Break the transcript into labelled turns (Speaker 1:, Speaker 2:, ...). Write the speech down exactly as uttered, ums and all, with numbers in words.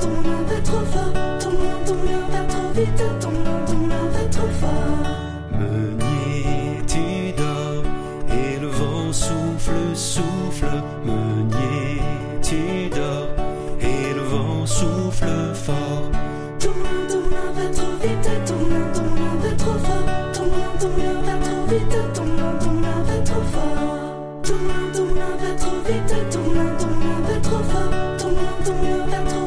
Speaker 1: ton moulin va trop fort, ton moulin, ton moulin va trop vite, ton moulin, ton moulin va trop fort.
Speaker 2: Meunier, tu dors et le vent souffle, souffle. Meunier, tu dors et le vent souffle fort.
Speaker 1: Ton moulin, ton moulin va trop vite, ton moulin, ton moulin va trop fort, ton moulin, ton moulin va trop vite, ton moulin, ton moulin va trop fort. Ton moulin, ton moulin va trop vite, ton moulin, ton moulin va trop fort, ton moulin, ton moulin va trop